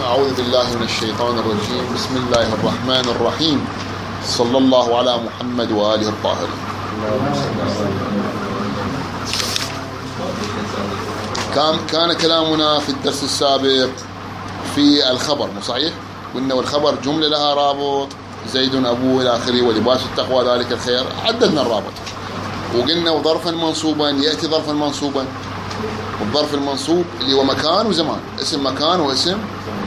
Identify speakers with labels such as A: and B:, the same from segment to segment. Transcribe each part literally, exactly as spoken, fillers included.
A: أعوذ بالله من الشيطان الرجيم. بسم الله الرحمن الرحيم. صلى الله على محمد وآله الطاهرين. كان كان كلامنا في الدرس السابق في الخبر، مو صحيح؟ قلنا والخبر جملة لها رابط، زيد أبوه إلى آخره، ولباس التقوى ذلك الخير. عددنا الرابط وقلنا وظرفا منصوبا يأتي ظرفا منصوبا، والظرف المنصوب اللي هو مكان وزمان، اسم مكان واسم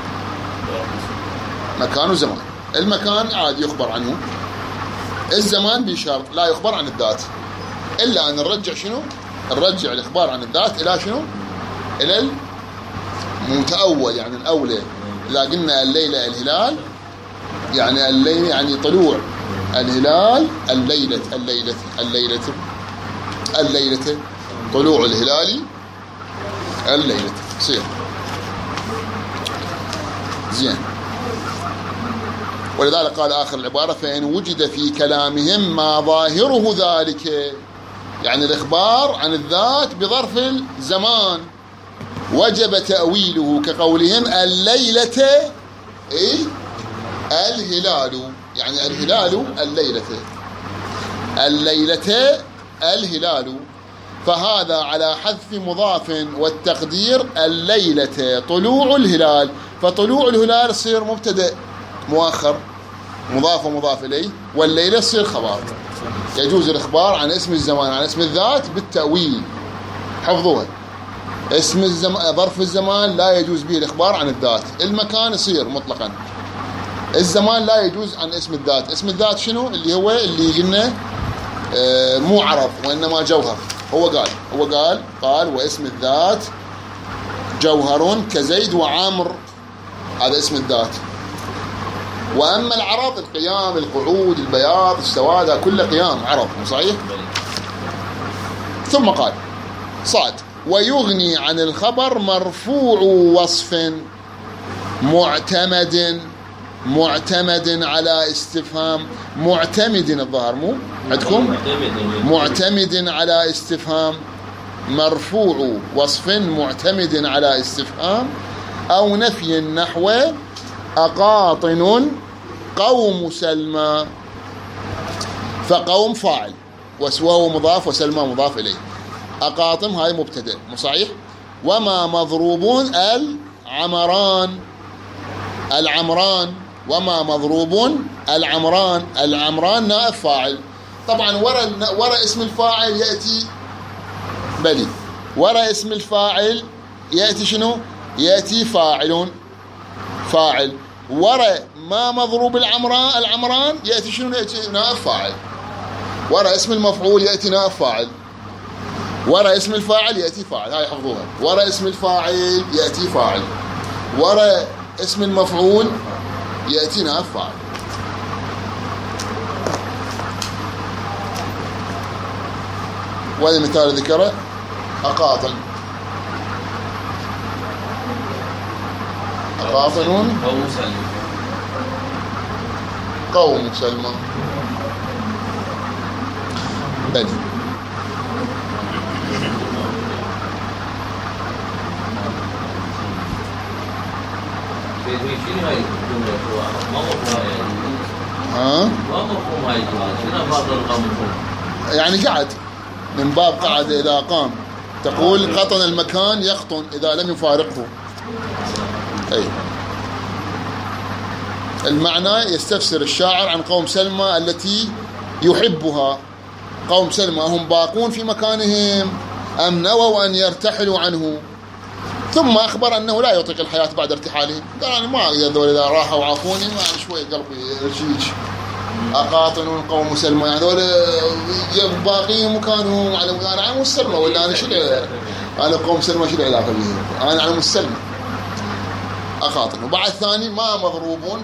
A: مكان وزمان. المكان عاد يخبر عنه، الزمان بشرط لا يخبر عن الذات، إلا أن نرجع شنو؟ نرجع الإخبار عن الذات إلى شنو؟ إلى المتأول، يعني الأولى. إذا قلنا الليلة الهلال، يعني الليل يعني طلوع الهلال، الليلة الليلة الليلة الليلة طلوع الهلال الليلة صير زين. ولذلك قال آخر العبارة: فإن وجد في كلامهم ما ظاهره ذلك، يعني الإخبار عن الذات بظرف الزمان، وجب تأويله كقولهم الليلة إيه؟ الهلال، يعني الهلال الليلة الليلة الهلال، فهذا على حذف مضاف والتقدير الليلة طلوع الهلال، فطلوع الهلال يصير مبتدأ مؤخر مضاف ومضاف إليه، والليلة يصير خبر. يجوز الإخبار عن اسم الزمان عن اسم الذات بالتأويل، حفظوها. اسم الزمان ظرف الزمان لا يجوز به الإخبار عن الذات، المكان يصير مطلقا، الزمان لا يجوز عن اسم الذات. اسم الذات شنو؟ اللي هو اللي قلنا آه مو عرض وإنما جوهر. هو قال هو قال قال واسم الذات جوهر كزيد وعامر، هذا اسم الذات. وأما العرض القيام، القعود، البياض، السواد، كله قيام عرض، صحيح؟ ثم قال صاد: ويغني عن الخبر مرفوع وصف معتمد معتمد على استفهام، معتمد الظاهر مو عندكم؟ معتمد على استفهام، مرفوع وصف معتمد على استفهام أو نفي نحو أقاطن قوم سلمى، فقوم فاعل وهو مضاف وسلمى مضاف إليه، أقاطم هاي مبتدأ، مو صحيح؟ وما مضروبون العمران العمران وما مضروب العمران العمران نائب فاعل. طبعا ورا ورا اسم الفاعل يأتي بلي، ورا اسم الفاعل يأتي شنو؟ يأتي فاعل فاعل. ورا ما مضروب العمران العمران يأتي شنو؟ يأتي نائب فاعل. ورا اسم المفعول يأتي نائب فاعل، ورا اسم الفاعل يأتي فاعل. هاي حفظوها. ورا اسم الفاعل يأتي فاعل، ورا اسم المفعول يأتي نائب فاعل. والمثال ذكره أقاطن أقاطنون قوم سلمى بني. ها؟ يعني قعد من باب قعد إذا قام، تقول قطن المكان يقطن إذا لم يفارقه. أي المعنى يستفسر الشاعر عن قوم سلمى التي يحبها. قوم سلمى هم باقون في مكانهم أم نووا أن يرتحلوا عنه؟ ثم أخبر أنه لا يطيق الحياة بعد ارتحالهم. قال أنا ما أقدر إذا راحوا وعافوني، ما شوي قلبي رشيج. أقاطنون قوم سلمى، يعني هذول باقين مكانهم على أنا على مسلمة، ولا أنا شو أنا قوم سلمى شو العلاقة بهم؟ أنا على مسلمة أقاطن. وبعد ثاني ما مضروبون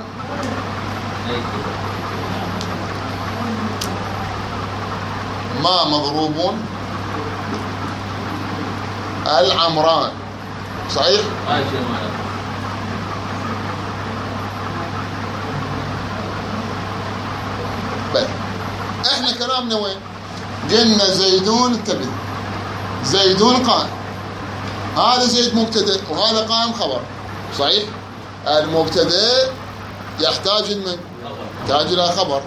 A: ما مضروبون العمران، صحيح؟ بل احنا كلامنا وين؟ قلنا زيدون، انتبه، زيدون قائم، هذا زيد مبتدأ وهذا قائم خبر، صحيح؟ المبتدأ يحتاج من يحتاج إلى خبر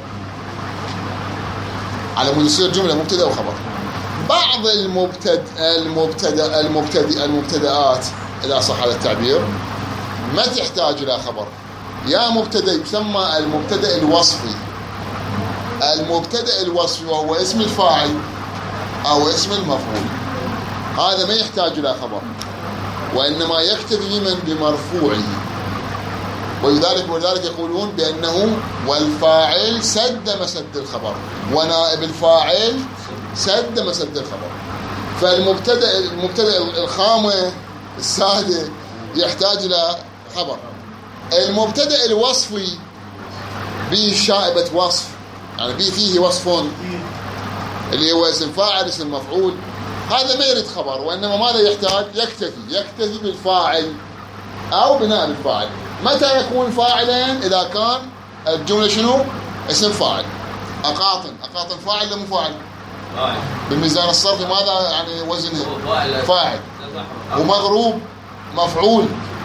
A: على مود يصير جملة مبتدأ وخبر. بعض المبتدأ المبتدأ المبتدأ المبتدآت إذا صح هذا التعبير ما تحتاج إلى خبر. يا مبتدأ يسمى المبتدأ الوصفي. المبتدأ الوصفي وهو اسم الفاعل أو اسم المفعول، هذا ما يحتاج إلى خبر وإنما يكتفي من بمرفوعه. ولذلك ولذلك يقولون بأنه والفاعل سد مسد الخبر ونائب الفاعل سد مسد الخبر. فالمبتدأ المبتدأ الخامة السادة يحتاج إلى خبر. المبتدأ الوصفي به شائبة وصف، يعني به فيه وصفون اللي هو اسم فاعل اسم مفعول، هذا ما يريد خبر وإنما ماذا يحتاج؟ يكتفي يكتفي بالفاعل أو بنائب الفاعل. متى يكون فاعلا؟ إذا كان الجملة شنو؟ اسم فاعل. أقاطن أقاطن فاعل ولا مو فاعل؟ بالميزان الصرفي ماذا يعني وزنه؟ فاعل. ومغروب مفعول،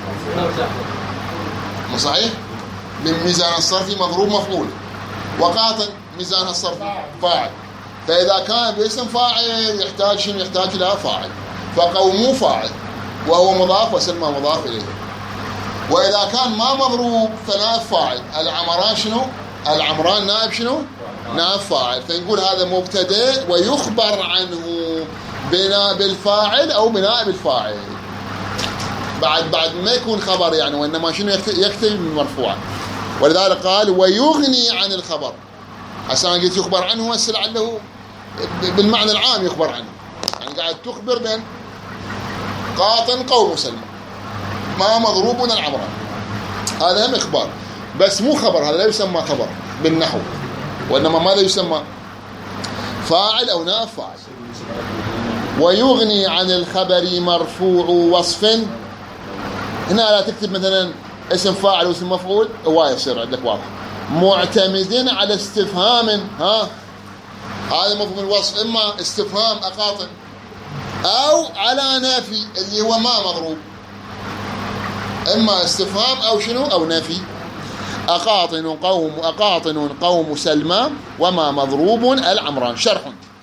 A: مو صحيح؟ بالميزان الصرفي مغروب مفعول، وقاطن ميزان الصرفي فاعل. فإذا كان باسم فاعل يحتاج شنو؟ يحتاج إلى فاعل. فقوموا فاعل وهو مضاف وسلمى مضاف إليه. وإذا كان ما مضروب فنائب فاعل. العمران شنو؟ العمران نائب شنو؟ نائب فاعل. فنقول هذا مبتدأ ويخبر عنه بناء بالفاعل أو بنائب الفاعل. بعد بعد ما يكون خبر يعني، وإنما شنو يكتفي بالمرفوع. ولذلك قال ويغني عن الخبر. عشان قلت يخبر عنه هسه لعله بالمعنى العام يخبر عنه، يعني قاعد تخبر بأن قاطن قوم سلمى ما مضروب من العمران، هذا هم إخبار بس مو خبر. هذا لا يسمى خبر بالنحو، وإنما ماذا يسمى؟ فاعل أو نائب فاعل. ويغني عن الخبر مرفوع وصف. هنا لا تكتب مثلا اسم فاعل واسم مفعول، هو يصير عندك واضح. معتمد على استفهام، ها هذا مفهوم الوصف، إما استفهام أقاطن أو على نافي اللي هو ما مضروب. إما استفهام أو شنو أو نفي. أقاطن قوم أقاطن قوم سلمى وما مضروب العمران. شرح: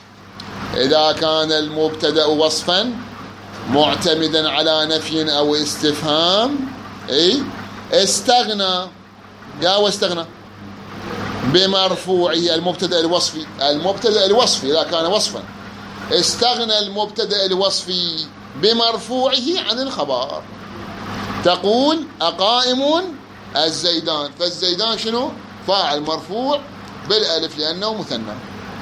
A: إذا كان المبتدأ وصفا معتمدا على نفي أو استفهام، أي استغنى يا واستغنى بمرفوعه. المبتدأ الوصفي المبتدأ الوصفي إذا كان وصفا استغنى المبتدأ الوصفي بمرفوعه عن الخبر. تقول أقائم الزيدان، فالزيدان شنو؟ فاعل مرفوع بالألف لأنه مثنى.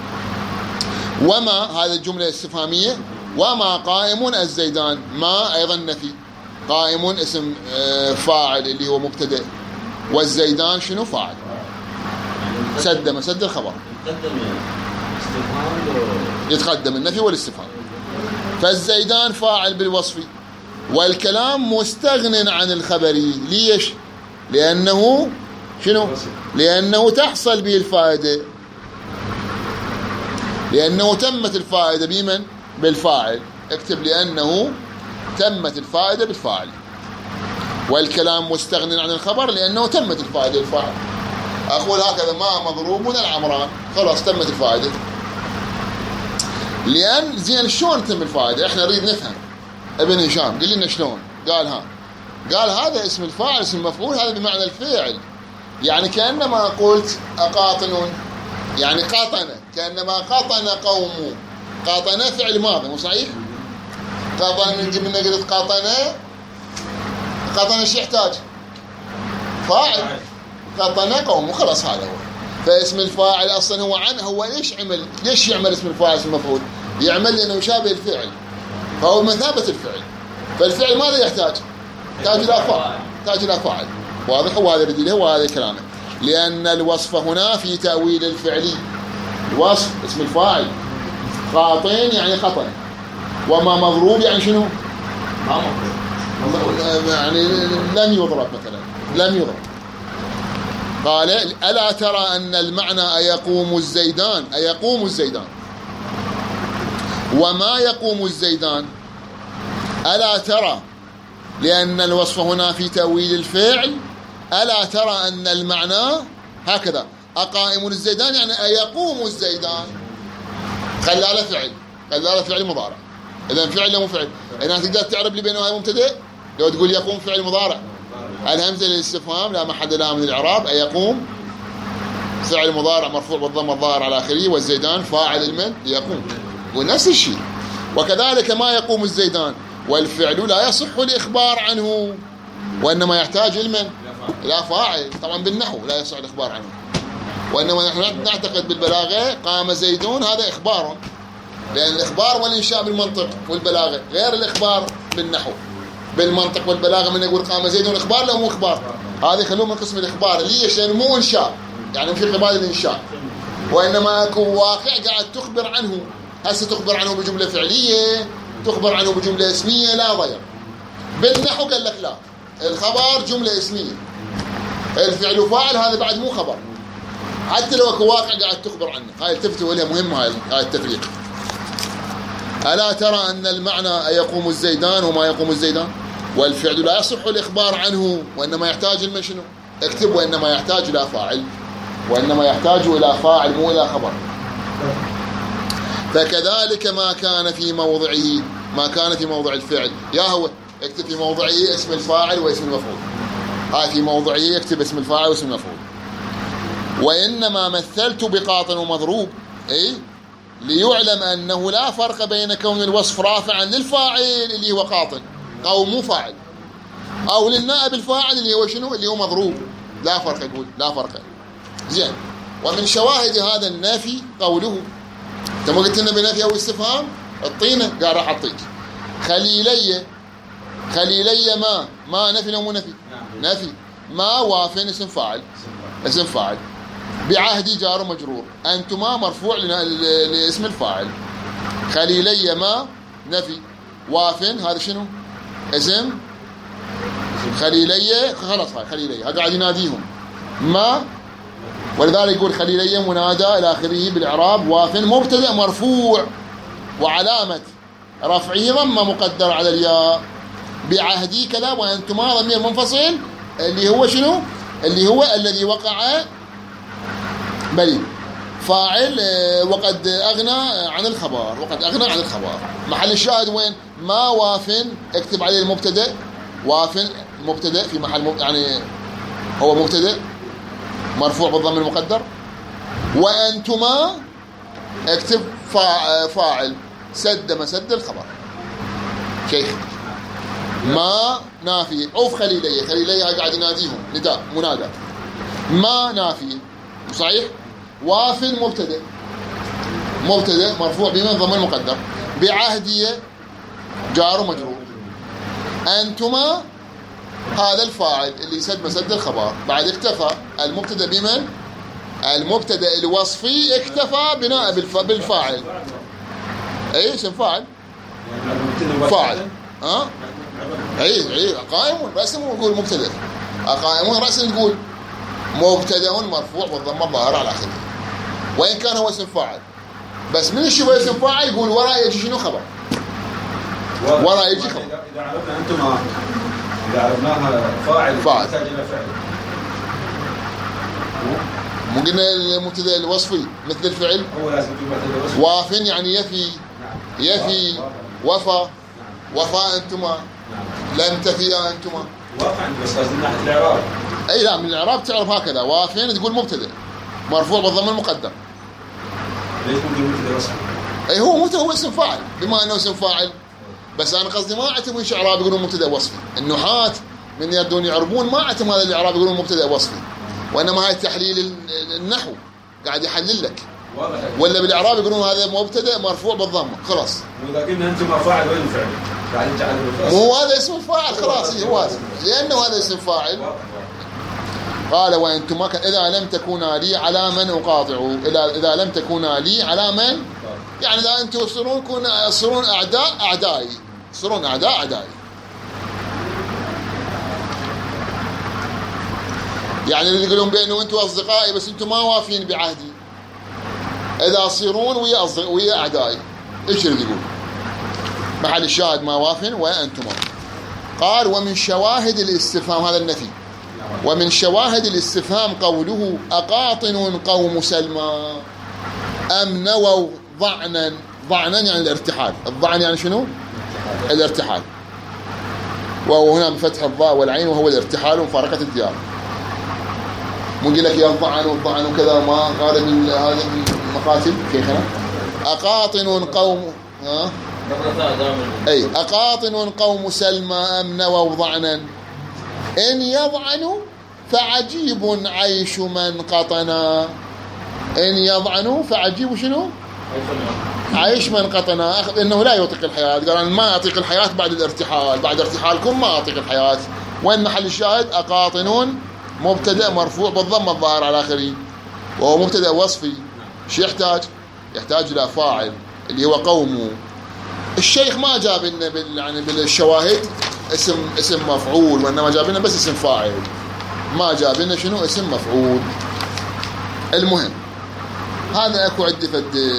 A: وما هذه الجملة الاستفهامية، وما قائم الزيدان، ما أيضا نفي. قائم اسم فاعل اللي هو مبتدأ، والزيدان شنو؟ فاعل. سد مسد الخبر، يتقدم النفي والاستفهام. فالزيدان فاعل بالوصف، والكلام مستغن عن الخبر. ليش؟ لأنه شنو؟ لأنه تحصل به الفائدة، لأنه تمت الفائدة بمن؟ بالفاعل. اكتب لأنه تمت الفائدة بالفاعل. والكلام مستغن عن الخبر لأنه تمت الفائدة بالفاعل. أقول هكذا ما مضروب من العمران، خلاص تمت الفائدة. لأن زين شلون تم الفائدة؟ احنا نريد نفهم. ابن هشام قل لنا شلون؟ قال ها قال هذا اسم الفاعل اسم المفعول، هذا بمعنى الفعل. يعني كأنما قلت أقاطنون، يعني قاطن، كأنما قاطن قوم. قاطن فعل ماضي، مو صحيح؟ قاطن نجيب لنا قلت قاطن، قاطن ايش يحتاج؟ فاعل. قاطن قوم وخلاص هذا هو. فاسم الفاعل اصلا هو عنه. هو ايش عمل؟ ليش يعمل اسم الفاعل اسم المفعول؟ يعمل لانه يشابه الفعل، فهو مثابة الفعل. فالفعل ماذا يحتاج؟ يحتاج الى فاعل، يحتاج الى فاعل. واضح؟ وهذا الذي له وهذا كلامه. لأن الوصف هنا في تأويل الفعلي. الوصف اسم الفاعل، قاطين يعني خطأ، وما مضروب يعني شنو؟ ما مضروب، يعني لم يضرب مثلا، لم يضرب. قال ألا ترى أن المعنى أيقوم الزيدان، أيقوم الزيدان، وما يقوم الزيدان. ألا ترى، لأن الوصف هنا في تأويل الفعل ألا ترى أن المعنى هكذا أقائم الزيدان يعني أيقوم الزيدان، خلال فعل، خلال فعل مضارع. إذا فعل مو فعل، إذا تقدر تعرف لي بينه هاي مبتدأ لو تقول يقوم فعل مضارع، الهمزة للاستفهام لا محل لها من الإعراب، أيقوم فعل مضارع مرفوع بالضم الظاهر على آخره، والزيدان فاعل المن يقوم، ونفس الشيء. وكذلك ما يقوم الزيدان، والفعل لا يصح الإخبار عنه وإنما يحتاج المن لا فاعل. طبعا بالنحو لا يصح الإخبار عنه، وإنما نحن نعتقد بالبلاغة قام زيدون هذا إخبار، لأن الإخبار والإنشاء بالمنطق والبلاغة غير الإخبار بالنحو. بالمنطق والبلاغة من يقول قام زيدون إخبار لا مو إخبار، هذه خلوه من قسم الإخبار. ليش؟ لأنه مو إنشاء، يعني في قبال الإنشاء، وإنما يكون واقع قاعد تخبر عنه. هسه تخبر عنه بجملة فعلية، تخبر عنه بجملة اسمية، لا ضير. بالنحو قال لك لا، الخبر جملة اسمية، الفعل فاعل هذا بعد مو خبر، حتى لو اكو واقع قاعد تخبر عنه. هاي التفتوا لها مهمة، هاي هاي التفريق. ألا ترى أن المعنى يقوم الزيدان وما يقوم الزيدان، والفعل لا يصح الإخبار عنه وإنما يحتاج المن شنو؟ اكتب وإنما يحتاج إلى فاعل، وإنما يحتاج إلى فاعل مو إلى خبر. فكذلك ما كان في موضعه، ما كان في موضع الفعل، يا هو اكتب في موضعه اسم الفاعل واسم المفعول، هاي في موضعه يكتب اسم الفاعل واسم المفعول. وإنما مثلت بقاطن ومضروب، أي ليعلم أنه لا فرق بين كون الوصف رافعا للفاعل اللي هو قاطن أو مو فاعل، أو للنائب الفاعل اللي هو شنو؟ اللي هو مضروب، لا فرق. يقول لا فرق. زين. ومن شواهد هذا النافي قوله، انت ما قلت لنا بنفي او استفهام؟ الطينه قال راح اعطيك. خليلي، خليلي ما ما نفي لو مو نفي؟ نفي. ما وافن اسم فاعل، اسم فاعل. بعهدي جار مجرور، انتما مرفوع لاسم الفاعل. خليلي ما نفي، وافن هذا شنو؟ اسم خليلي، خلاص هاي خليلي قاعد يناديهم ما، ولذلك يقول خليلي منادى الى اخره بالاعراب. وافن مبتدا مرفوع وعلامه رفعه ضمه مقدر على الياء. بعهدي كذا، وانتما ضمير منفصل اللي هو شنو؟ اللي هو الذي وقع بلي فاعل وقد اغنى عن الخبر، وقد اغنى عن الخبر. محل الشاهد وين؟ ما وافن اكتب عليه المبتدا، وافن مبتدا في محل مب... يعني هو مبتدا مرفوع بالضم المقدر. وانتما اكتب فاعل سد مسد الخبر. شيخ ما نافي. اوف خليلي، خليلي قاعد يناديهم نداء منادى. ما نافي صحيح. وافن مبتدا، مبتدا مرفوع بمن ضم المقدر. بعهدي جار ومجرور. انتما هذا الفاعل اللي سد مسد الخبر. بعد اكتفى المبتدا بمن؟ المبتدا الوصفي اكتفى بناء بالفاعل. اي اسم فاعل، فاعل. ها اي اي قائم راسا نقول مبتدا، قائم راسا نقول مبتدا مرفوع بالضمه الظاهره على اخره، وان كان هو اسم فاعل. بس من يشوف اسم فاعل يقول وراء يجي شنو خبر، وراء يجي خبر.
B: اذا عرفنا انتم اذا عرفناها فاعل
A: فاعل الى فعل، مو قلنا المبتدا الوصفي مثل الفعل
B: هو لازم يكون مبتدا وصفي.
A: وافن يعني يفي، يفي وفى، وفاء انتما، لم تفيا انتما.
B: واقع بس لازم من ناحيه الاعراب.
A: اي لا، من الاعراب تعرف هكذا. وافن تقول مبتدا مرفوع بالضم المقدر.
B: ليش ممكن مبتدا وصفي؟
A: اي هو مبتدا هو اسم فاعل، بما انه اسم فاعل. بس انا قصدي ما اعتمد ايش اعراب يقولون مبتدا وصفي. النحاة من يردون يعربون ما اعتمد هذا الاعراب يقولون مبتدا وصفي، وانما هاي تحليل النحو قاعد يحلل لك. ولا بالاعراب يقولون هذا مبتدا مرفوع بالضمه خلاص.
B: واذا قلنا انتم فاعل وين الفعل؟ قاعد نجعله
A: مو هذا اسم الفاعل خلاص، هو هذا لانه هذا اسم فاعل. قال وانتم اذا لم تكونا لي على من اقاطع، اذا اذا لم تكونا لي على من، يعني اذا انتم تصيرون كون تصيرون اعداء اعدائي، تصيرون اعداء اعدائي. يعني اللي يقولون بانه انتم اصدقائي بس انتم ما وافين بعهدي، اذا تصيرون ويا اصدقائي ويا اعدائي. ايش اللي يقول؟ محل الشاهد ما وافن وانتم. قال ومن شواهد الاستفهام، هذا النفي، ومن شواهد الاستفهام قوله أقاطن قوم سلمى أم نووا ضعنا. ضعنا يعني الارتحال. الضعن يعني شنو؟ الارتحال. وهو هنا بفتح الضاء والعين وهو الارتحال ومفارقة الديار. مو لك يا الضعن والضعن وكذا ما غالب هذه المقاتل شيخنا. أقاطن قوم ها أي أقاطن قوم سلمى أم نووا ضعنا إن يضعنوا فعجيب عيش من قطنا. إن يضعنوا فعجيب شنو؟ عيش من قطنا. إنه لا يطيق الحياة. قال أنا ما أطيق الحياة بعد الارتحال. بعد ارتحالكم ما أطيق الحياة. وين محل الشاهد؟ أقاطنون مبتدأ مرفوع بالضم الظاهر على آخره وهو مبتدأ وصفي. شو يحتاج؟ يحتاج إلى فاعل اللي هو قومه. الشيخ ما جاب لنا بال يعني بالشواهد اسم اسم مفعول وإنما جاب لنا بس اسم فاعل. ما جاب لنا شنو اسم مفعول. المهم هذا اكو عندي فد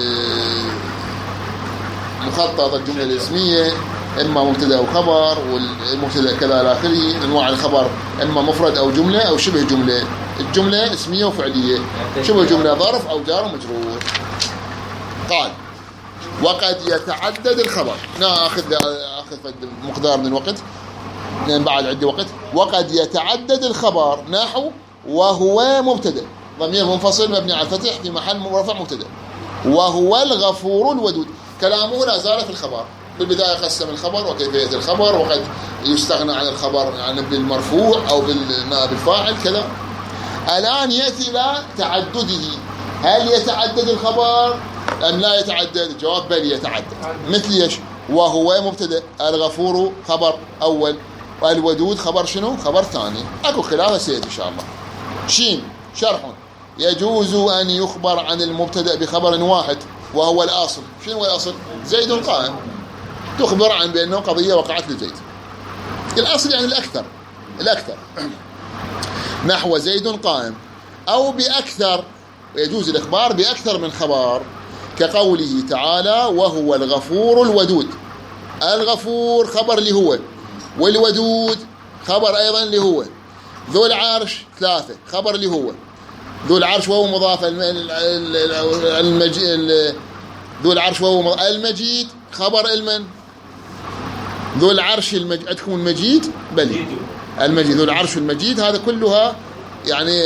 A: مخطط الجمله الاسميه اما مبتدا او خبر والمبتدا كذا الى اخره. انواع الخبر اما مفرد او جمله او شبه جمله. الجمله اسميه وفعليه. شبه جمله ظرف او جار ومجرور. قال وقد يتعدد الخبر. ناخذ اخذ مقدار من الوقت لان بعد عندي وقت. وقد يتعدد الخبر نحو وهو مبتدا ضمير منفصل مبني على الفتح في محل رفع مبتدا وهو الغفور الودود. كلامه لا زال في الخبر. بالبدايه قسم الخبر وكيفيه الخبر وقد يستغنى عن الخبر يعني بالمرفوع او بالنائب الفاعل كذا. الان ياتي الى تعدده. هل يتعدد الخبر ام لا يتعدد؟ الجواب بل يتعدد. مثل ايش؟ وهو مبتدا الغفور خبر اول والودود خبر شنو؟ خبر ثاني. اكو خلاف سيد ان شاء الله. شين شرح. يجوز أن يخبر عن المبتدأ بخبر واحد وهو الأصل. شنو الأصل؟ زيد قائم. تخبر عن بأنه قضية وقعت لزيد. الأصل يعني الأكثر. الأكثر نحو زيد قائم. أو بأكثر. ويجوز الإخبار بأكثر من خبر كقوله تعالى وهو الغفور الودود. الغفور خبر اللي هو والودود خبر أيضا اللي هو. ذو العرش ثلاثة خبر اللي هو ذو العرش وهو مضاف. المجيد ذو العرش وهو المجيد خبر المن. ذو العرش المجيد. عندكم المجيد بل المجيد. ذو العرش المجيد هذا كلها يعني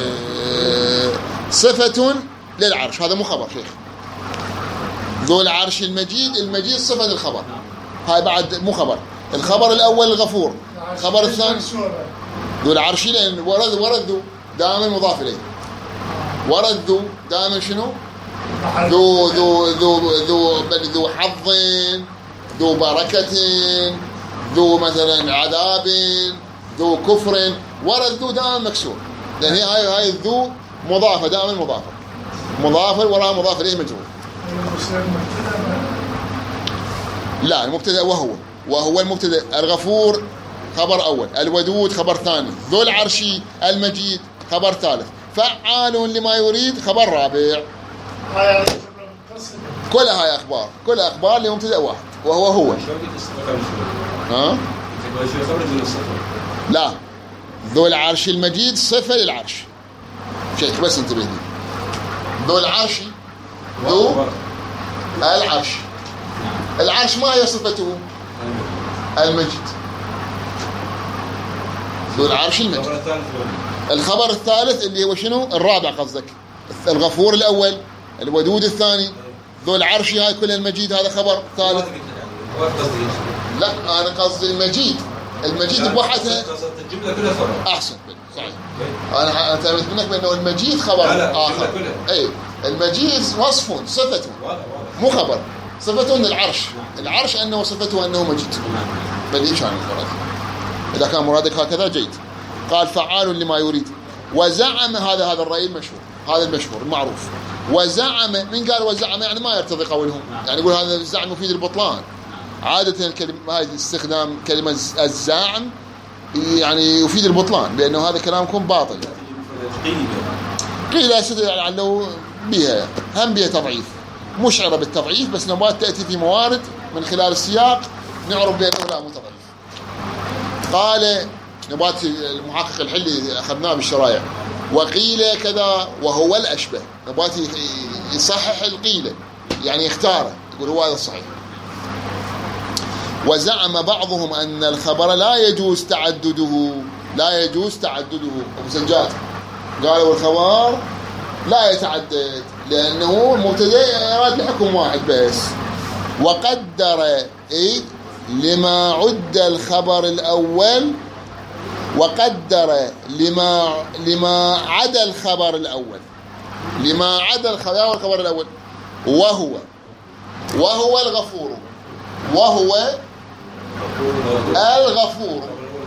A: صفة للعرش. هذا مو خبر شيخ. ذو العرش المجيد. المجيد صفة للخبر. هاي بعد مو خبر. الخبر الأول الغفور. خبر الثاني ذو العرش لأن ورد ورد ذو دائما مضاف إليه. ورد ذو دائما شنو؟ ذو ذو ذو ذو ذو حظ ذو بركة ذو مثلا عذاب ذو كفر. ورد ذو دائما مكسور لأن هي هاي هاي الذو مضافة دائما مضافة. مضافة وراء مضاف إليه مجرور. لا المبتدأ وهو وهو المبتدأ الغفور خبر أول. الودود خبر ثاني. ذو العرش المجيد خبر ثالث. فعال لما يريد خبر رابع. كلها هاي أخبار. كلها أخبار لمبتدأ واحد وهو هو. ها؟ لا ذو العرش المجيد صفة للعرش. شيء بس انتبه لي. ذو العرش ذو العرش. العرش ما هي صفته؟ المجيد. ذو العرش المجيد. الخبر الثالث اللي هو شنو؟ الرابع قصدك. الغفور الأول. الودود الثاني. ذو العرش هاي كل المجيد هذا خبر ثالث. لا أنا قصدي المجيد. المجيد بوحدها.
B: الجملة كلها خبر.
A: أحسن صحيح. أنا أتأكد منك بأنه المجيد خبر آخر. أي المجيد وصف صفته مو خبر. صفته أن العرش. العرش أنه صفته أنه مجيد. بل إيش عن المراد؟ إذا كان مرادك هكذا جيد. قال فعال لما يريد. وزعم هذا هذا الرأي المشهور. هذا المشهور المعروف. وزعم. من قال وزعم يعني ما يرتضي قولهم. يعني يقول هذا الزعم يفيد البطلان. عادة الكلمة هاي استخدام كلمة الزعم يعني يفيد البطلان لأنه هذا كلامكم باطل. قيل لعله بها هم بها تضعيف. مشعرة بالتضعيف بس نبات تأتي في موارد من خلال السياق نعرف بأنه لا متضعيف. قال نبات المحقق الحلي أخذناه بالشرايع. وقيل كذا وهو الأشبه، نبات يصحح القيلة يعني يختاره، يقول هو هذا الصحيح. وزعم بعضهم أن الخبر لا يجوز تعدده، لا يجوز تعدده. أبو سجاد قالوا الخبر لا يتعدد لأنه المبتدأ يراد لحكم واحد بس. وقدر إيه لما عد الخبر الأول، وقدر لما لما عدا الخبر الأول، لما عدا الخبر الخبر الأول وهو وهو الغفور، وهو الغفور.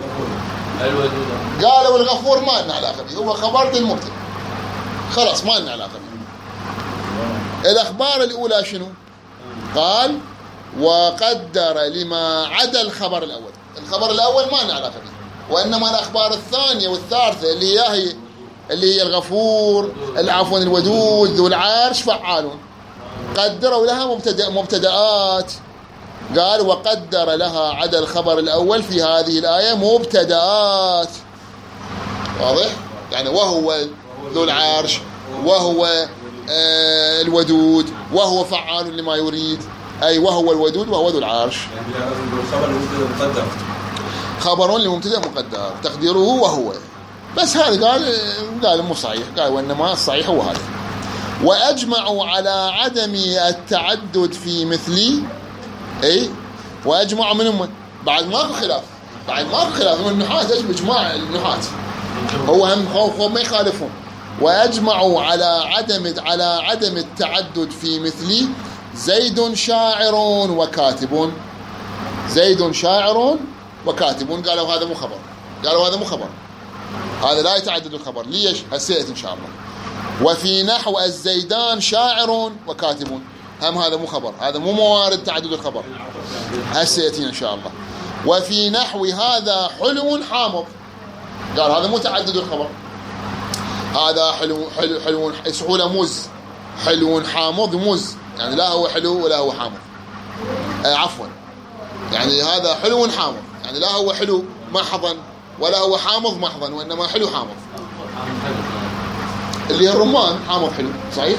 A: قالوا الغفور ما لنا علاقة به، هو خبر المبتدأ خلاص ما لنا علاقة به. الأخبار الأولى شنو؟ قال وقدر لما عدا الخبر الأول، الخبر الأول ما لنا علاقة به، وإنما الأخبار الثانية والثالثة اللي هي اللي هي الغفور، العفو، الودود، ذو العرش، فعالون، قدروا لها مبتدأ مبتدآت. قال وقدر لها عدا الخبر الأول في هذه الآية مبتدآت. واضح؟ يعني وهو ذو العرش، وهو آه الودود، وهو فعال لما يريد، أي وهو الودود وهو ذو العرش.
B: خبر المبتدأ مقدر،
A: خبر لمبتدأ مقدر تقديره وهو، بس هذا قال قال مو صحيح، قال وإنما الصحيح هو هذا. وأجمعوا على عدم التعدد في مثلي، أي وأجمعوا منهم بعد ماكو خلاف، بعد ماكو خلاف من النحاة، ايش بإجماع النحاة هو هم هو ما يخالفون. وأجمعوا على عدم على عدم التعدد في مثلي زيد شاعر وكاتب، زيد شاعر وكاتب. قالوا هذا مو خبر، قالوا هذا مو خبر، هذا لا يتعدد الخبر. ليش؟ هسيت إن شاء الله. وفي نحو الزيدان شاعر وكاتب، هم هذا مو خبر، هذا مو موارد تعدد الخبر، هسيتين إن شاء الله. وفي نحو هذا حلو حامض، قال هذا مو تعدد الخبر، هذا حلو حلو حلو سحولة موز، حلو حامض موز، يعني لا هو حلو ولا هو حامض، آه عفوا يعني هذا حلو حامض، يعني لا هو حلو محضا ولا هو حامض محضا، وإنما حلو حامض. اللي الرمان حامض حلو صحيح،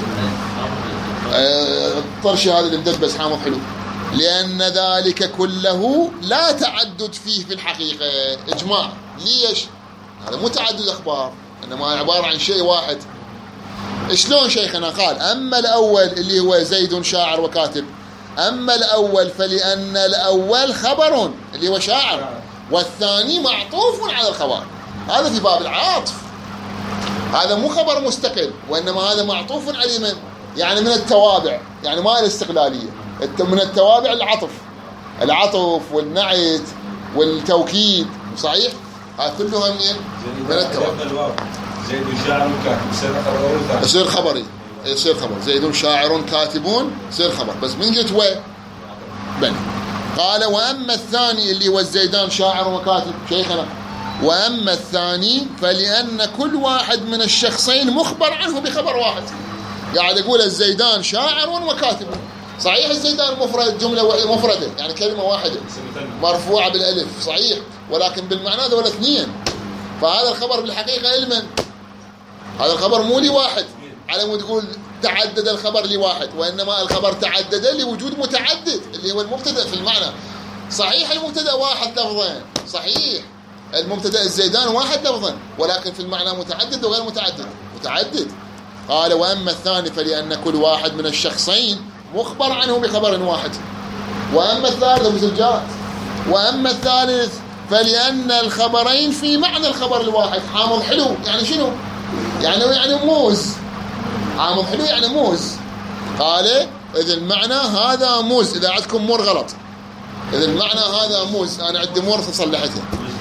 A: الطرش هذا اللي مدبس حامض حلو، لأن ذلك كله لا تعدد فيه في الحقيقة. إجماع. ليش؟ هذا مو تعدد أخبار، إنما عبارة عن شيء واحد. شلون شيخنا؟ قال أما الأول اللي هو زيد شاعر وكاتب، أما الأول فلأن الأول خبر اللي هو شاعر، والثاني معطوف على الخبر، هذا في باب العاطف، هذا مو خبر مستقل، وإنما هذا معطوف على من؟ يعني من التوابع، يعني ما الاستقلالية، من التوابع العطف، العطف والنعت والتوكيد، صحيح؟ هذا كلها من من التوابع.
B: زيد شاعر وكاتب يصير خبر،
A: يصير خبري، يصير خبر. زيد شاعر كاتبون يصير خبر، بس من قلت و بني. قال وأما الثاني اللي هو الزيدان شاعر وكاتب شيخنا، وأما الثاني فلأن كل واحد من الشخصين مخبر عنه بخبر واحد. قاعد يقول الزيدان شاعر وكاتب، صحيح الزيدان مفرد، جملة مفردة يعني كلمة واحدة مرفوعة بالألف صحيح، ولكن بالمعنى ذول اثنين، فهذا الخبر بالحقيقة لمن؟ هذا الخبر مو لواحد على مود تقول تعدد الخبر لواحد، وإنما الخبر تعدد لوجود متعدد اللي هو المبتدأ في المعنى. صحيح المبتدأ واحد لفظا، صحيح المبتدأ الزيدان واحد لفظا، ولكن في المعنى متعدد وغير متعدد، متعدد. قال وأما الثاني فلأن كل واحد من الشخصين مخبر عنه بخبر واحد. وأما الثالث أبو سجاد، وأما الثالث فلأن الخبرين في معنى الخبر الواحد. حامض حلو يعني شنو؟ يعني يعني موز، حامض حلو يعني موز. قال إذا المعنى هذا موز، إذا عندكم مور غلط، إذا المعنى هذا موز، أنا عندي مور فصلحتها.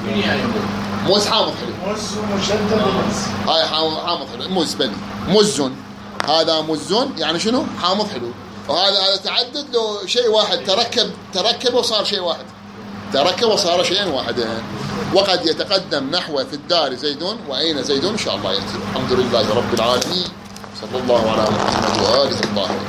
A: موز حامض حلو،
C: موز مشدد موز،
A: هاي حامض حلو، موز بني مزن، هذا مزن يعني شنو؟ حامض حلو. وهذا هذا تعدد له شيء واحد، تركب تركب وصار شيء واحد، تركب وصار شيئا واحدا. وقد يتقدم نحو في الدار زيد وأين زيد إن شاء الله يأتي. الحمد لله رب العالمين، صلى الله على محمد وآله الطاهرين.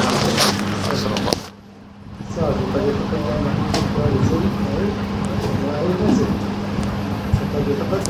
A: صلى الله.
C: أو ينزل قد يتقدم